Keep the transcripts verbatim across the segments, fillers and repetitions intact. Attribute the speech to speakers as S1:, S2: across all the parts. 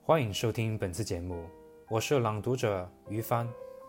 S1: 欢迎收听本次节目，我是朗读者于帆。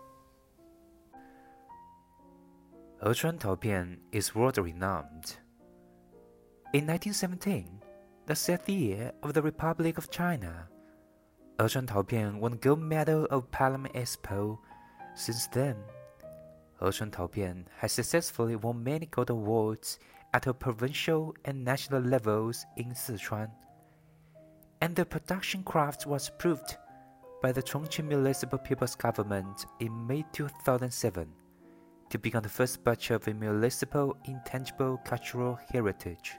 S2: 河川陶片 is world-renowned. In nineteen seventeen, the seventh year of the Republic of China, 河川陶片 won the gold medal of Parliament Expo. Since then, 河川陶片 has successfully won many gold awards at the provincial and national levels in Sichuan, and the production craft was approved by the Chongqing Municipal People's Government in May two thousand seven to become the first batch of a municipal intangible cultural heritage.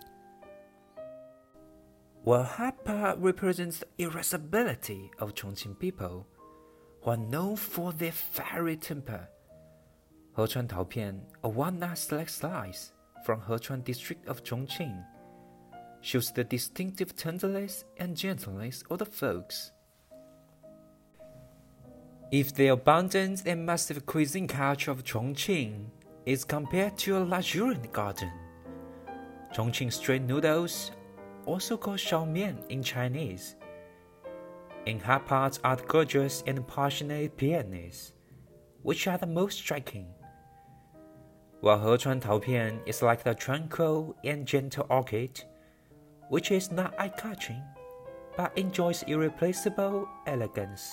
S2: While Hapa represents the irascibility of Chongqing people, who are known for their fiery temper, Hechuan Taopian, a walnut select slice from Hechuan district of Chongqing, shows the distinctive tenderness and gentleness of the folks. If the abundant and massive cuisine culture of Chongqing is compared to a luxuriant garden, Chongqing street noodles, also called xiaomian in Chinese, in hot parts are the gorgeous and passionate peonies, which are the most striking, while Hechuan Taopian is like the tranquil and gentle orchid, which is not eye-catching, but enjoys irreplaceable elegance.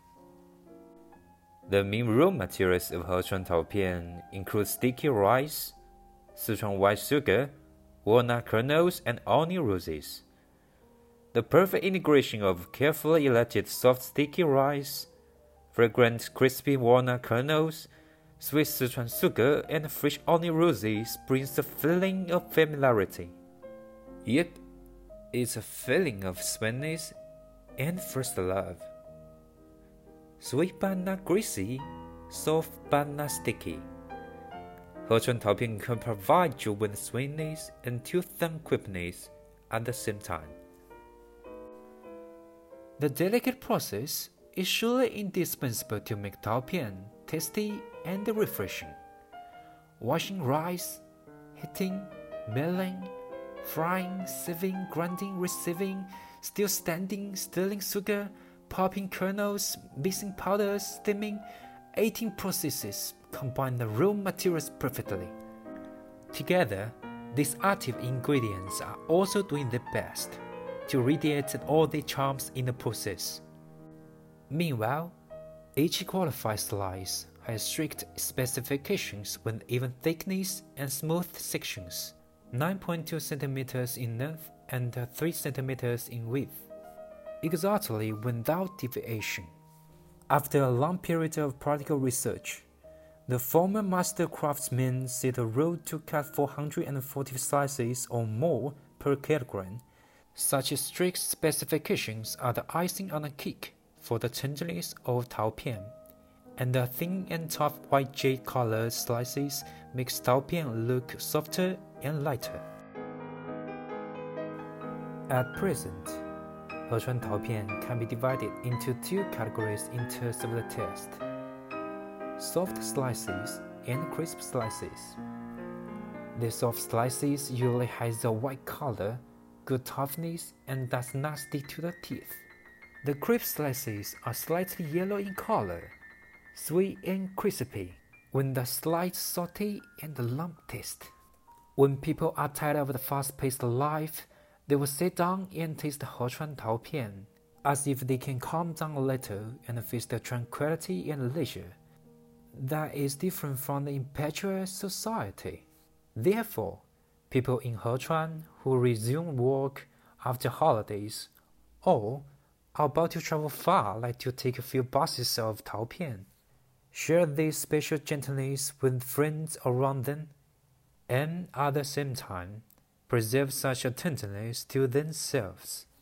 S2: The main raw materials of Hechuan Taopian include sticky rice, Sichuan white sugar, walnut kernels, and onion roses. The perfect integration of carefully elected soft sticky rice, fragrant crispy walnut kernels, sweet Sichuan sugar, and fresh onion roses brings the feeling of familiarity. Yep, it's a feeling of sweetness and first love. Sweet but not greasy, soft but not sticky. Hechuan Taopian can provide you with sweetness and toothsome crispness at the same time. The delicate process is surely indispensable to make Taopian tasty and refreshing. Washing rice, heating, milling, frying, sieving, grinding, receiving, still standing, stirring sugar, popping kernels, mixing powders, steaming, eighteen processes combine the raw materials perfectly. Together, these active ingredients are also doing their best to radiate all their charms in the process. Meanwhile, each qualified slice has strict specifications with even thickness and smooth sections, nine point two centimeters in length and three centimeters in width, exactly without deviation. After a long period of practical research, the former master craftsmen set a rule to cut four hundred forty slices or more per kilogram. Such strict specifications are the icing on the cake for the tenderness of Taopian, and the thin and tough white jade-colored slices makes Taopian look softer and lighter. At present, Hechuan Taopian can be divided into two categories in terms of the taste: soft slices and crisp slices. The soft slices usually has a white color, good toughness, and does not stick to the teeth. The crisp slices are slightly yellow in color, sweet and crispy, with a slight salty and lump taste. When people are tired of the fast-paced life, they will sit down and taste Hechuan Taopian, as if they can calm down a little and face the tranquility and leisure that is different from the impetuous society. Therefore, people in Hechuan who resume work after holidays or are about to travel far like to take a few buses of Taopian, share this special gentleness with friends around them, and at the same time preserve such a tenderness to themselves.